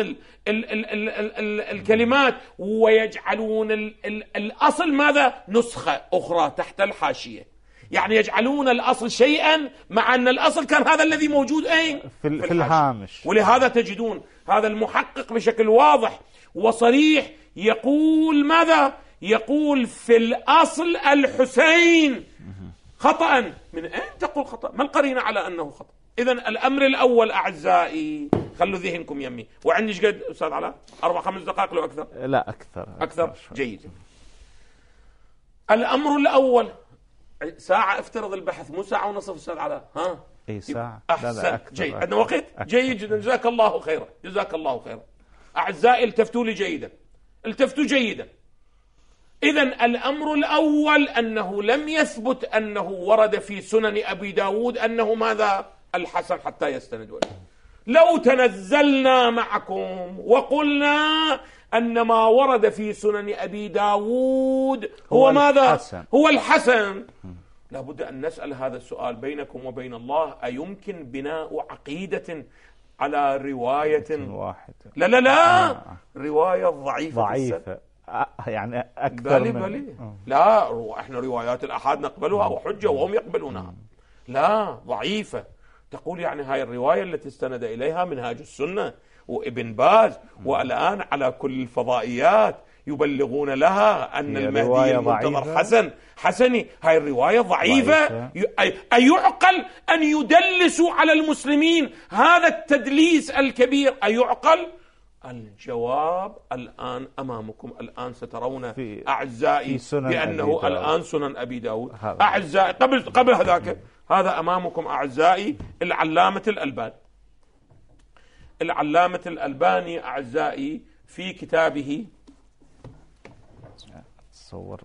الكلمات ويجعلون الأصل ماذا؟ نسخة أخرى تحت الحاشية. يعني يجعلون الأصل شيئا مع أن الأصل كان هذا الذي موجود أين؟ في الهامش. ولهذا تجدون هذا المحقق بشكل واضح وصريح يقول ماذا؟ يقول في الأصل الحسين خطأ. من أين تقول خطأ؟ ما القرينة على أنه خطأ؟ إذن الأمر الأول أعزائي، خلوا ذهنكم يمي، وعندي قد أستاذ علاء 4-5 دقائق لو أكثر؟ لا أكثر. جيد. الأمر الأول ساعة، افترض البحث مو ساعة ونصف أستاذ علاء، ها؟ أي ساعة. أحسن. جيد، عندنا وقت. جيد جدا، جزاك الله خيرا، جزاك الله خيرا. أعزائي التفتوا لي جيدا، التفتوا جيدا. إذن الأمر الأول أنه لم يثبت أنه ورد في سنن أبي داود أنه ماذا؟ الحسن حتى يستندوا إليه. لو تنزلنا معكم وقلنا أن ما ورد في سنن أبي داود هو ماذا؟ الحسن. هو الحسن. لابد أن نسأل هذا السؤال بينكم وبين الله: أيمكن بناء عقيدة على رواية واحدة؟ لا رواية ضعيفة يعني أكثر بلي. لا، احنا روايات الأحاد نقبلها وحجة وهم يقبلونها. لا، ضعيفة. تقول يعني هاي الرواية التي استند إليها منهاج السنة وابن باز والآن على كل الفضائيات يبلغون لها أن المهدي المنتظر حسني، هاي الرواية ضعيفة. أيعقل أن يدلسوا على المسلمين هذا التدليس الكبير؟ أيعقل؟ الجواب الآن أمامكم، الآن سترون أعزائي بأنه الآن سنن أبي داود. أعزائي قبل هذاك، هذا أمامكم أعزائي العلامة الألباني أعزائي في كتابه تصور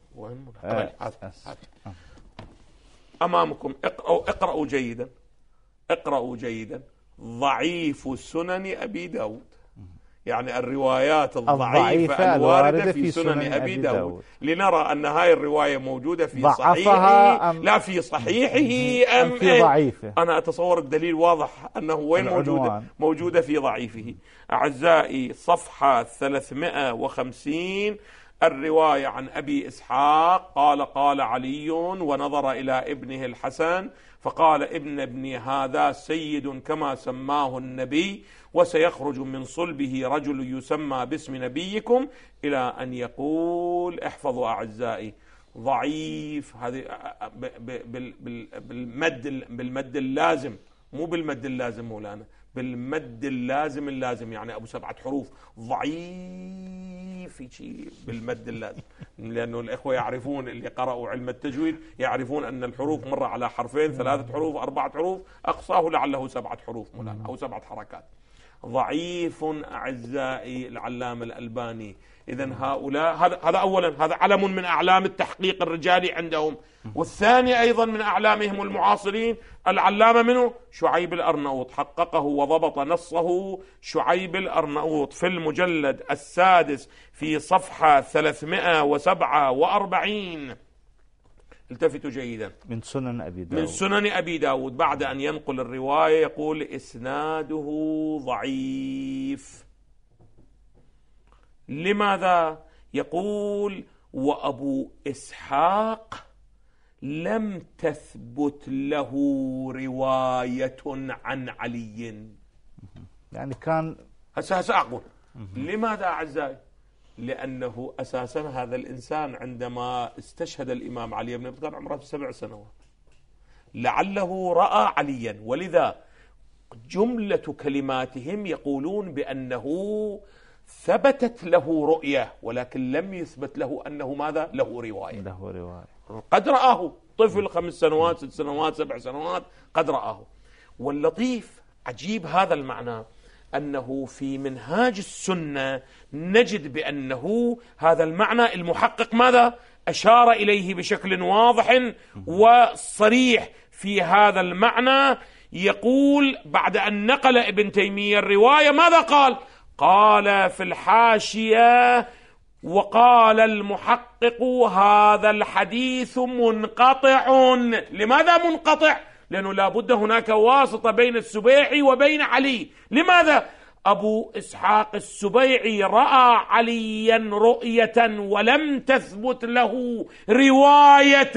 أمامكم، اقرأوا جيدا ضعيف سنن أبي داود. يعني الروايات الضعيفة الواردة في سنن أبي داود، لنرى أن هاي الرواية موجودة في صحيحه لا في صحيحه أم في ضعيفه. أنا أتصور الدليل واضح أنه وين موجودة في ضعيفه. أعزائي صفحة 350 الرواية عن أبي إسحاق قال قال علي ونظر إلى ابنه الحسن فقال ابن ابني هذا سيد كما سماه النبي وسيخرج من صلبه رجل يسمى باسم نبيكم إلى أن يقول احفظوا أعزائي ضعيف. هذه بالمد اللازم، مو بالمد اللازم مولانا، بالمد اللازم يعني أبو 7 حروف ضعيف بالمد اللازم، لأنه الإخوة يعرفون اللي قرأوا علم التجويد يعرفون أن الحروف مرة على حرفين 3 حروف 4 حروف أقصاه لعله 7 حروف مولانا أو 7 حركات. ضعيف أعزائي العلامة الألباني. إذن هؤلاء هذا أولا هذا علم من أعلام التحقيق الرجالي عندهم، والثاني أيضا من أعلامهم المعاصرين العلامة منه شعيب الأرناؤوط، حققه وضبط نصه شعيب الأرناؤوط في المجلد 6 في صفحة 347. التفتوا جيدا، من سنن أبي داود بعد أن ينقل الرواية يقول إسناده ضعيف. لماذا؟ يقول وأبو إسحاق لم تثبت له رواية عن علي. يعني كان هسه أقول لماذا أعزائي؟ لأنه أساسا هذا الإنسان عندما استشهد الإمام علي بن أبي طالب عمره 7 سنوات، لعله رأى عليا، ولذا جملة كلماتهم يقولون بأنه ثبتت له رؤية ولكن لم يثبت له أنه ماذا؟ له رواية. قد رآه طفل 5 سنوات 6 سنوات 7 سنوات قد رآه. واللطيف عجيب هذا المعنى أنه في منهاج السنة نجد بأنه هذا المعنى المحقق ماذا؟ أشار إليه بشكل واضح وصريح في هذا المعنى. يقول بعد أن نقل ابن تيمية الرواية ماذا قال؟ قال في الحاشية وقال المحقق هذا الحديث منقطع. لماذا منقطع؟ لأنه لا بد هناك واسطة بين السبيعي وبين علي. لماذا؟ أبو إسحاق السبيعي رأى عليا رؤية ولم تثبت له رواية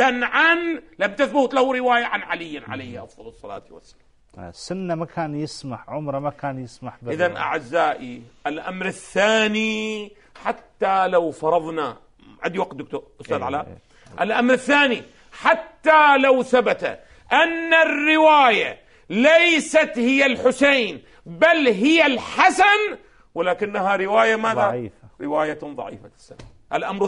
عن علي عليه أفضل الصلاة والسلام. السنة ما كان يسمح، عمره ما كان يسمح. إذن أعزائي الأمر الثاني، حتى لو فرضنا عندي وقت دكتور أستاذ علاء، الأمر الثاني حتى لو ثبت أن الرواية ليست هي الحسين بل هي الحسن ولكنها رواية ماذا؟ ضعيفة. رواية ضعيفة السنة. الأمر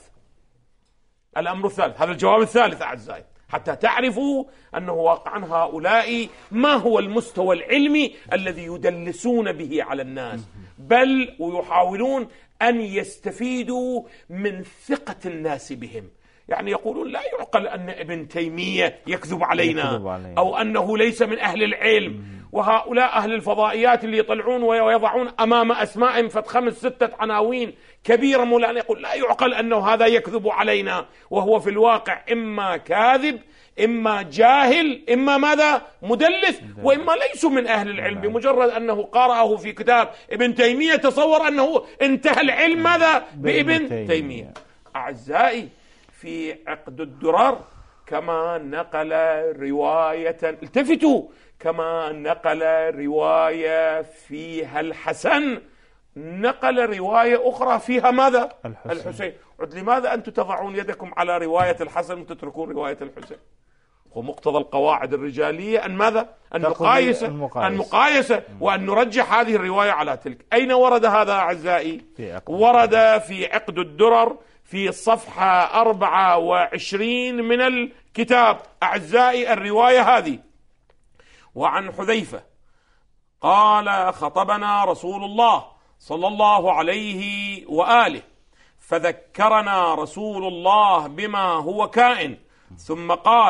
الثالث هذا الجواب الثالث أعزائي، حتى تعرفوا أنه واقعا هؤلاء ما هو المستوى العلمي الذي يدلسون به على الناس، بل ويحاولون أن يستفيدوا من ثقة الناس بهم. يعني يقولون لا يعقل أن ابن تيمية يكذب علينا أو أنه ليس من أهل العلم. وهؤلاء أهل الفضائيات اللي يطلعون ويضعون أمام أسمائهم 5 6 عناوين كبيرة مولانا، يقول لا يعقل أنه هذا يكذب علينا، وهو في الواقع إما كاذب إما جاهل إما ماذا؟ مدلس، وإما ليسوا من أهل العلم. بمجرد أنه قرأه في كتاب ابن تيمية تصور أنه انتهى العلم ماذا؟ بابن تيمية. أعزائي في عقد الدرر كما نقل رواية، التفتوا، كما نقل رواية فيها الحسن نقل رواية أخرى فيها ماذا؟ الحسين. لماذا أنتم تضعون يدكم على رواية الحسن وتتركون رواية الحسين؟ ومقتضى القواعد الرجالية أن ماذا؟ المقايسة وأن نرجح هذه الرواية على تلك. أين ورد هذا أعزائي؟ ورد في عقد الدرر في صفحة 24 من الكتاب أعزائي. الرواية هذه: وعن حذيفة قال خطبنا رسول الله صلى الله عليه وآله فذكرنا رسول الله بما هو كائن ثم قال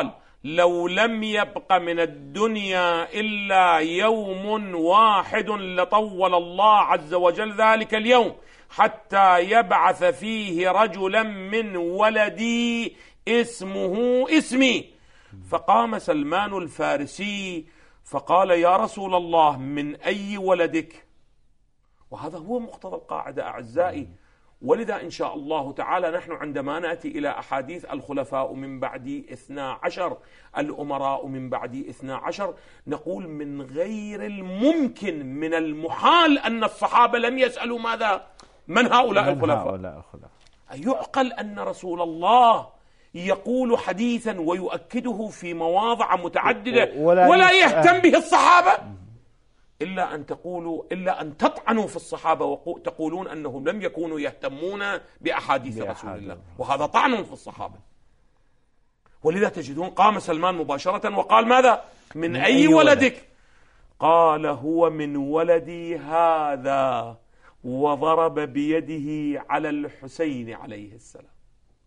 لو لم يبق من الدنيا إلا يوم واحد لطول الله عز وجل ذلك اليوم حتى يبعث فيه رجلا من ولدي اسمه اسمي. فقام سلمان الفارسي فقال يا رسول الله من أي ولدك؟ وهذا هو مقتضى القاعدة أعزائي. ولذا إن شاء الله تعالى نحن عندما نأتي إلى أحاديث الخلفاء من بعدي 12 الأمراء من بعدي 12 نقول من غير الممكن من المحال أن الصحابة لم يسألوا ماذا؟ من هؤلاء الخلفاء؟ يعقل أن رسول الله يقول حديثا ويؤكده في مواضع متعددة ولا يهتم به الصحابة، إلا أن تطعنوا في الصحابة وتقولون أنهم لم يكونوا يهتمون بأحاديث رسول الله، وهذا طعن في الصحابة. ولذا تجدون قام سلمان مباشرة وقال ماذا؟ من أي ولدك؟ قال هو من ولدي هذا، وضرب بيده على الحسين عليه السلام.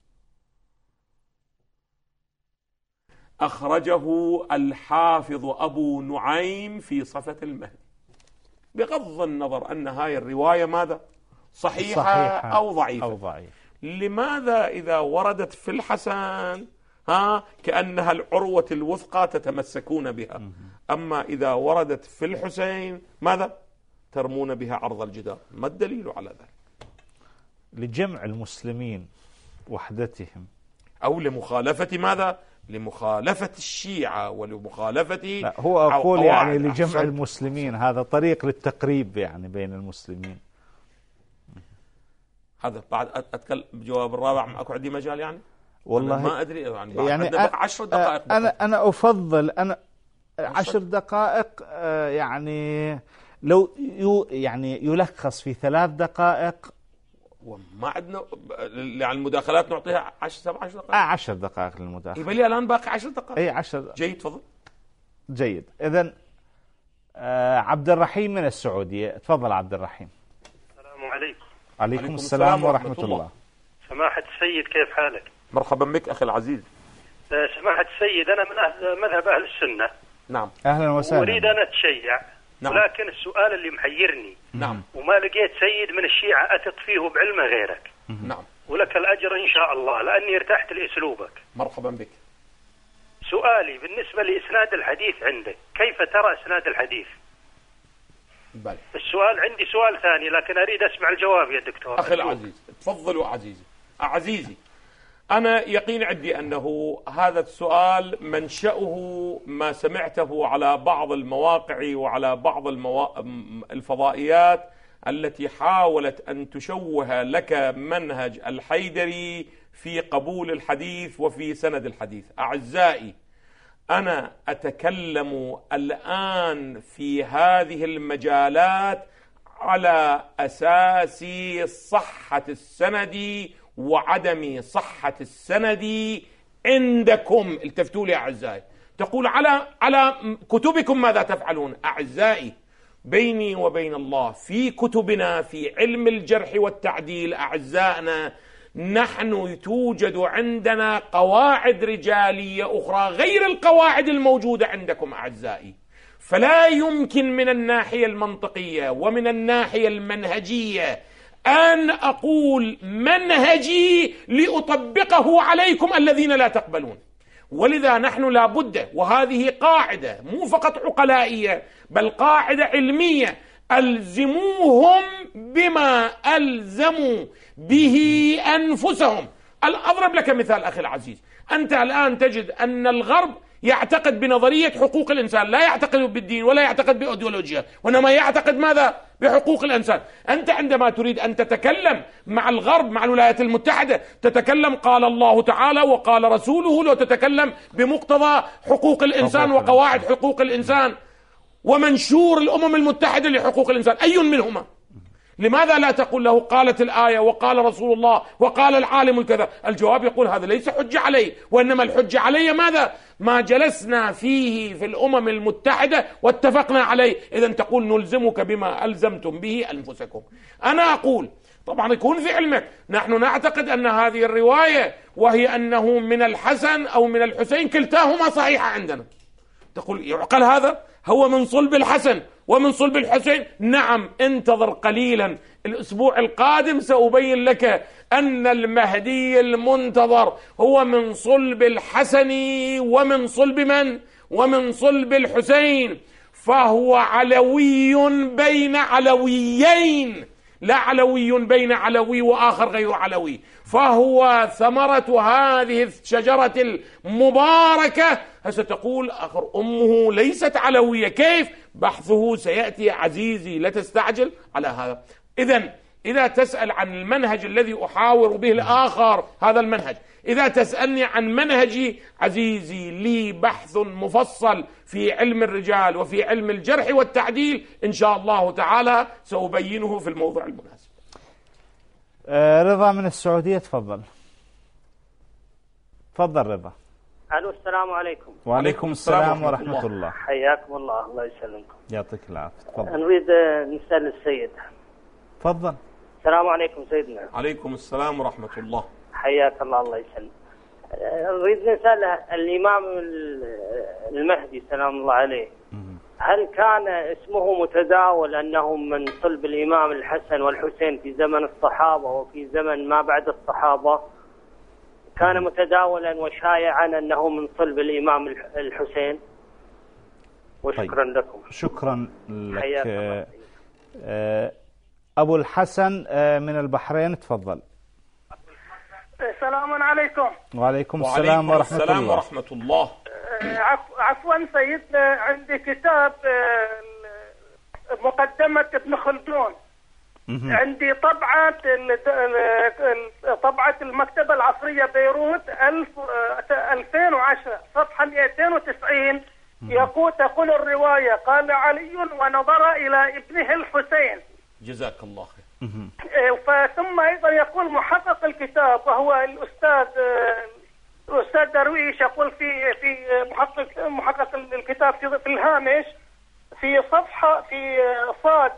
أخرجه الحافظ أبو نعيم في صفة المهدي، بغض النظر أن هاي الرواية ماذا؟ صحيحة أو ضعيفة. لماذا إذا وردت في الحسن كأنها العروة الوثقى تتمسكون بها، أما إذا وردت في الحسين ماذا؟ ترمون بها عرض الجدار؟ ما الدليل على ذلك؟ لجمع المسلمين وحدتهم، أو لمخالفة ماذا؟ لمخالفة الشيعة ولمخالفة. لا هو أقول يعني لجمع المسلمين، هذا طريق للتقريب يعني بين المسلمين. هذا بعد أتكلم بجواب الرابع، أكو عندي مجال يعني؟ والله أنا ما أدري يعني 10 دقائق. أنا أفضل 10 دقائق، يعني لو يعني يلخص في 3 دقائق. وما عندنا يعني المداخلات نعطيها 10 دقائق. 10 دقائق للمداخلة. يبقى لي الآن باقي 10 دقائق. أي 10. جيد، تفضل. جيد. إذن عبد الرحيم من السعودية، تفضل عبد الرحيم. السلام عليكم. عليكم السلام ورحمة الله. سماحة السيد كيف حالك؟ مرحبا بك أخي العزيز. سماحة السيد أنا من مذهب أهل السنة. نعم. أهلا وسهلا. أريد أن أتشيع. نعم. ولكن السؤال اللي محيرني، نعم، وما لقيت سيد من الشيعة أثق فيه بعلمه غيرك. نعم. ولك الأجر إن شاء الله لأني ارتحت لأسلوبك. مرحبا بك. سؤالي بالنسبة لإسناد الحديث عندك، كيف ترى إسناد الحديث؟ بل. السؤال عندي سؤال ثاني لكن أريد أسمع الجواب يا دكتور. أخي العزيز تفضلوا. عزيزي أنا يقين عندي أنه هذا السؤال منشأه ما سمعته على بعض المواقع وعلى بعض الفضائيات التي حاولت أن تشوه لك منهج الحيدري في قبول الحديث وفي سند الحديث. أعزائي، أنا أتكلم الآن في هذه المجالات على أساس صحة السند وعدم صحة السند عندكم. التفتوا لي أعزائي، تقول على كتبكم ماذا تفعلون؟ أعزائي، بيني وبين الله في كتبنا في علم الجرح والتعديل أعزائنا نحن توجد عندنا قواعد رجالية أخرى غير القواعد الموجودة عندكم أعزائي. فلا يمكن من الناحية المنطقية ومن الناحية المنهجية أن أقول منهجي لأطبقه عليكم الذين لا تقبلون. ولذا نحن لابد، وهذه قاعدة مو فقط عقلائية بل قاعدة علمية، ألزموهم بما ألزموا به أنفسهم. أضرب لك مثال أخي العزيز، أنت الآن تجد أن الغرب يعتقد بنظرية حقوق الإنسان، لا يعتقد بالدين ولا يعتقد بأيديولوجيا، وإنما يعتقد ماذا؟ بحقوق الإنسان. أنت عندما تريد أن تتكلم مع الغرب، مع الولايات المتحدة، تتكلم قال الله تعالى وقال رسوله، لو تتكلم بمقتضى حقوق الإنسان وقواعد حقوق الإنسان ومنشور الأمم المتحدة لحقوق الإنسان، أي منهما؟ لماذا لا تقول له قالت الآية وقال رسول الله وقال العالم الكذا؟ الجواب يقول هذا ليس حجة علي، وإنما الحجة علي ماذا؟ ما جلسنا فيه في الأمم المتحدة واتفقنا عليه. إذن تقول نلزمك بما ألزمتم به أنفسكم. أنا أقول طبعا يكون في علمك نحن نعتقد أن هذه الرواية وهي أنه من الحسن أو من الحسين كلتاهما صحيحة عندنا. تقول يعقل هذا؟ هو من صلب الحسن ومن صلب الحسين. نعم، انتظر قليلا، الأسبوع القادم سأبين لك أن المهدي المنتظر هو من صلب الحسن ومن صلب من؟ ومن صلب الحسين، فهو علوي بين علويين، لا علوي بين علوي وآخر غير علوي، فهو ثمرة هذه الشجرة المباركة. ستقول آخر أمه ليست علوية، كيف؟ بحثه سيأتي عزيزي، لا تستعجل على هذا. إذا تسأل عن المنهج الذي أحاور به الآخر، هذا المنهج. إذا تسألني عن منهجي عزيزي، لي بحث مفصل في علم الرجال وفي علم الجرح والتعديل، إن شاء الله تعالى سأبينه في الموضوع المناسب. رضا من السعودية، تفضل رضا. الو، السلام عليكم. وعليكم السلام ورحمة الله. حياكم الله. الله يسلمكم. يعطيك العافية. تفضل. نريد نسأل السيد. تفضل. السلام عليكم سيدنا. عليكم السلام ورحمة الله. حياك الله. الله يسلم. نريد نسأل الإمام المهدي سلام الله عليه، هل كان اسمه متداول أنه من صلب الإمام الحسن والحسين في زمن الصحابة وفي زمن ما بعد الصحابة؟ كان متداولا وشائعا أنه من صلب الإمام الحسين؟ وشكرا لكم. شكرا لك. أبو الحسن من البحرين، تفضل. السلام عليكم. وعليكم السلام ورحمة الله. عفوا سيدنا، عندي كتاب مقدمة ابن خلدون، عندي طبعة المكتبة العصرية بيروت 2010 صفحة 290، تقول الرواية: قال علي ونظر إلى ابنه الحسين. جزاك الله خير. ثم أيضا يقول محقق الكتاب وهو الأستاذ درويش، يقول في محقق الكتاب في الهامش في صفحة في صاد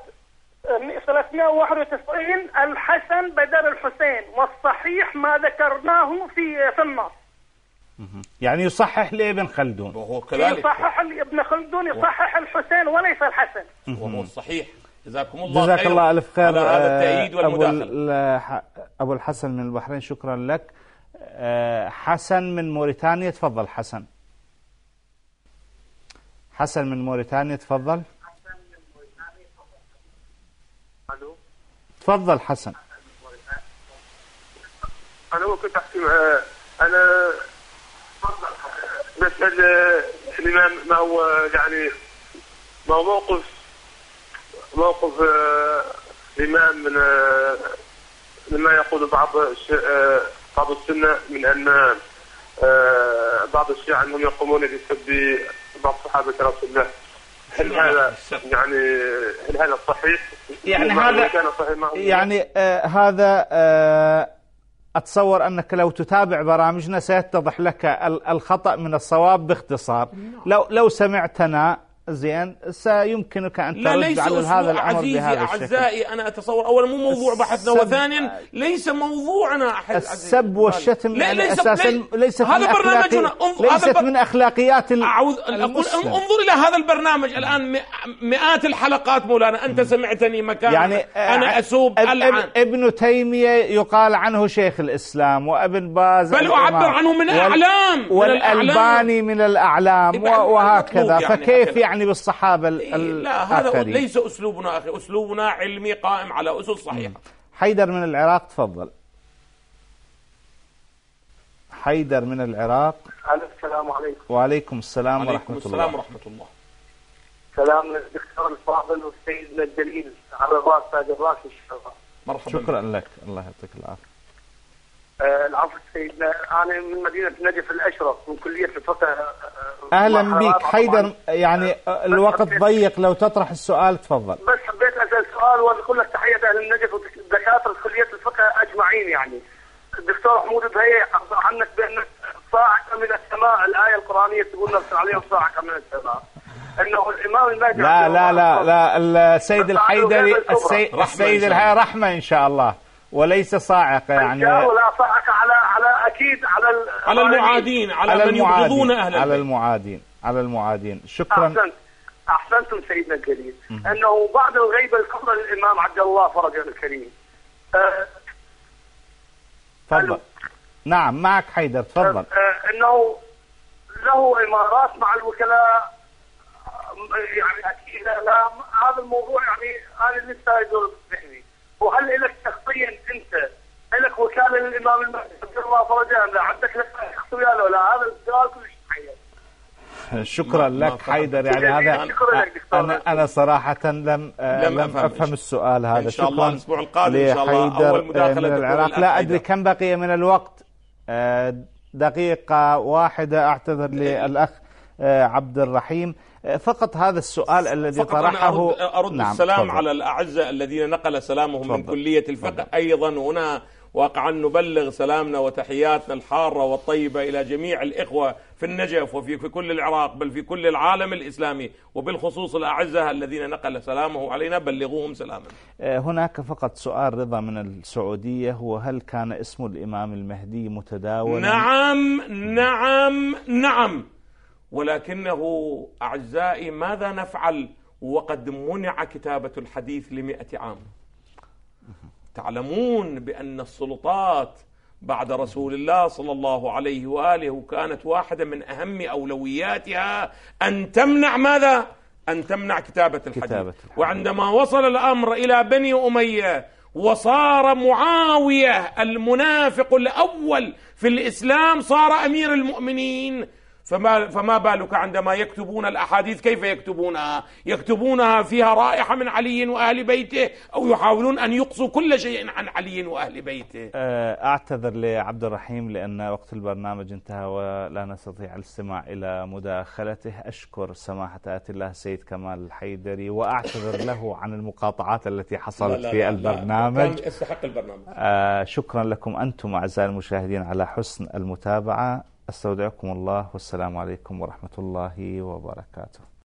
391: الحسن بدل الحسين، والصحيح ما ذكرناه في النص. يعني يصحح لابن خلدون، وهو كذلك يصحح ابن خلدون، يصحح الحسين وليس الحسن، وهو الصحيح. جزاكم الله جزاك خير. الله ألف خير على هذا التأييد والمداخلة. أبو الحسن من البحرين، شكرا لك. حسن من موريتانيا، تفضل. حسن من موريتانيا، تفضل. تفضل حسن. أنا كنت أحكي أنا بسأل الإمام ما هو يعني ما هو موقف الإمام من مما يقول بعض السنة من أن بعض الشيعة أنهم يقومون بسب بعض صحابة رسول الله. هل هذا صحيح؟ يعني هذا أتصور أنك لو تتابع برامجنا سيتضح لك الخطأ من الصواب باختصار. لو سمعتنا زين سيمكنك أن ترد على هذا الأمر بهذا الشكل. أعزائي، أنا أتصور أولا مو موضوع بحثنا، وثانيا ليس موضوعنا السب والشتم، يعني أساسا ليست من أخلاقيات المسلم. انظر إلى هذا البرنامج الآن، مئات الحلقات مولانا، أنت سمعتني مكان يعني أنا أسوب ابن تيمية يقال عنه شيخ الإسلام، وابن باز بل أعبر عنه من الأعلام، والألباني من الأعلام، وهكذا. فكيف يعني بالصحابة لا، هذا ليس أسلوبنا أخي، أسلوبنا علمي قائم على أسس صحيحة. حيدر من العراق، تفضل. حيدر من العراق. السلام عليكم. وعليكم السلام ورحمة الله. سلام للدكتور الفاضل والسيدنا الجليل على الراس تاج الراس إن شاء الله. مرحبا. شكرا لك، الله يعطيك العافية. العفو سيدنا، أنا من مدينة نجف الأشرف من كلية الفقه. أهلا بك حيدر، يعني الوقت ضيق، لو تطرح السؤال تفضل. بس حبيت أسأل سؤال وأقول لك تحية أهل النجف ودكاترة كلية الفقه أجمعين. يعني الدكتور حمود بهي أخبر عنك بأنك صاعقة من السماء، الآية القرآنية تقول نفس عليهم صاعقة من السماء، أنه الإمام المهدي. لا السيد الحيدري، السيد الحيدري رحمة إن شاء الله. وليس صاعقة يعني. ولا صاعقة على أكيد على المعادين، على من يبغضون أهل البيت، على المعادين. شكرا. أحسنتم سيدنا الكريم. أنه بعد الغيبة الكبرى للإمام عبد الله فرجه الكريم. تفضل. نعم معك حيدر، تفضل. أنه له إمارات مع الوكلاء، يعني أكيد لا هذا الموضوع يعني أنا لسه يدور بذهني. وهل لك شخصيا أنت لك وكالة للإمام المهدي عبد الله فرجه؟ لا عندك لك شخصية ولا؟ هذا السؤال كلش محير. شكرا لك حيدر. يعني هذا أنا صراحة لم أفهم السؤال هذا. إن شاء الله الأسبوع القادم إن شاء الله أول مداخلة من العراق. لا أدري كم بقي من الوقت. دقيقة واحدة. أعتذر للأخ عبد الرحيم. فقط هذا السؤال الذي طرحه. أرد نعم السلام فضل. على الأعزة الذين نقل سلامهم فضل. من كلية الفقه. أيضا هنا واقعا نبلغ سلامنا وتحياتنا الحارة والطيبة إلى جميع الإخوة في النجف وفي كل العراق، بل في كل العالم الإسلامي، وبالخصوص الأعزة الذين نقل سلامه علينا بلغوهم سلاما. هناك فقط سؤال رضا من السعودية، هو هل كان اسم الإمام المهدي متداولا؟ نعم نعم نعم، ولكنه أعزائي ماذا نفعل وقد منع كتابة الحديث ل100 عام؟ تعلمون بأن السلطات بعد رسول الله صلى الله عليه وآله كانت واحدة من أهم أولوياتها أن تمنع ماذا؟ أن تمنع كتابة الحديث. وعندما وصل الأمر إلى بني أمية وصار معاوية المنافق الأول في الإسلام صار أمير المؤمنين، فما بالك عندما يكتبون الأحاديث؟ كيف يكتبونها؟ يكتبونها فيها رائحة من علي وأهل بيته، أو يحاولون أن يقصوا كل شيء عن علي وأهل بيته. أعتذر لعبد الرحيم لأن وقت البرنامج انتهى ولا نستطيع الاستماع إلى مداخلته. أشكر سماحة آية الله السيد كمال الحيدري، وأعتذر له عن المقاطعات التي حصلت في البرنامج. كان يستحق البرنامج. شكرا لكم أنتم أعزائي المشاهدين على حسن المتابعة. استودعكم الله والسلام عليكم ورحمة الله وبركاته.